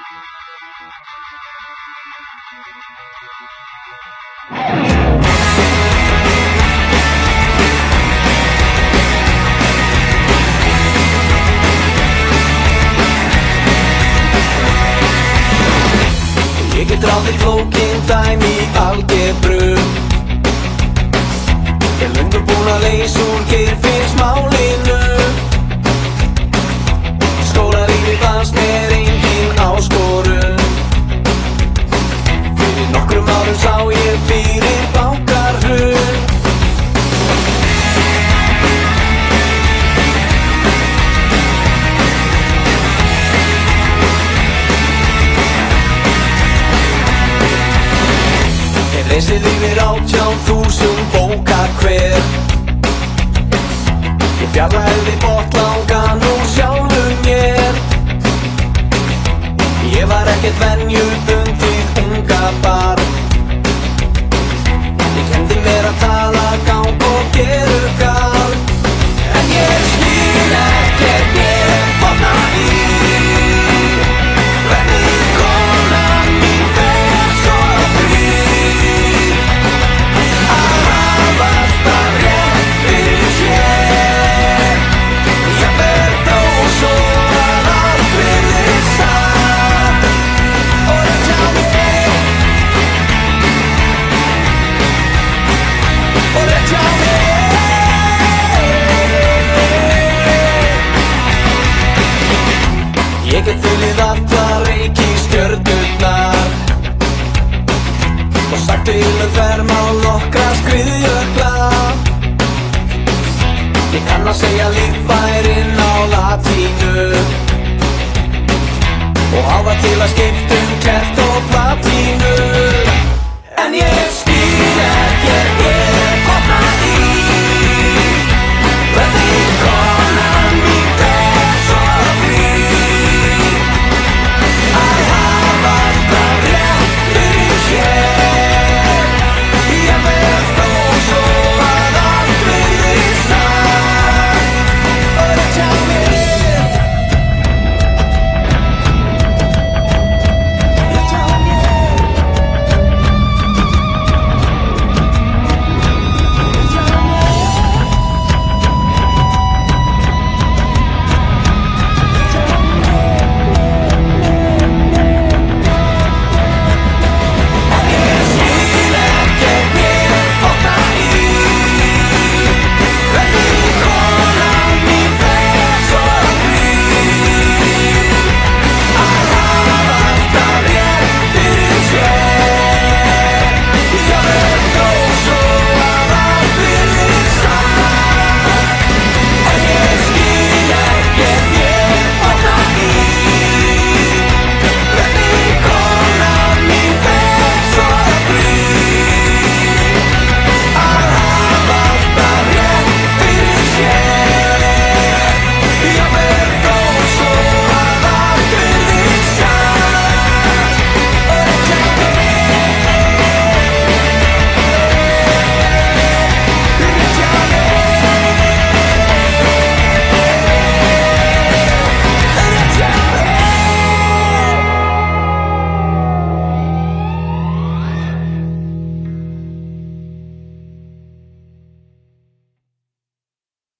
Ég get ráðið flókin dæmi í algebru. Ég löngu búinn að leysa úr Geirfinnsmálinu. Skólalífið fannst mér engin áskorun. Fyrir nokkrum árum sá ég fyrir bankahrun. Leysið yfir 18.000 bóka hver. Ég fjarlægði botlangan úr sjálfum mér. Ég var ekkert venjubundið unga barn. Ég kenndi mér að tala, gang og gera garn. En ég skil ekkert mér botna í hvernig konan mín fer svo frí. Ég get þunnið allar reikistjörnurnar og sagt til þvermál nokkra skriðjökla. Ég kann að segja líffærin á latínu og á það til að skipta klett og platínu. En ég